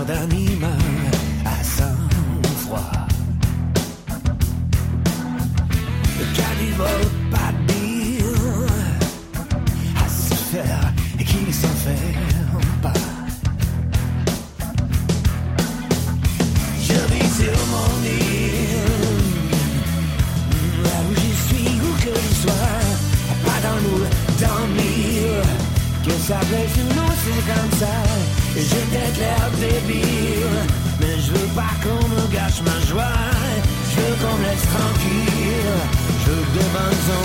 cœur d'animal à sang-froid. Le cannibale pas de bile à se faire et qui s'enferme pas. Je vis sur mon île, là où j'y suis, où que je sois, pas dans le moule, dans le mille, que ça plaise ou non, c'est comme ça. Et j'ai peut-être l'air débile, mais je veux pas qu'on me gâche ma joie. Je veux qu'on me laisse tranquille, je veux que des bonnes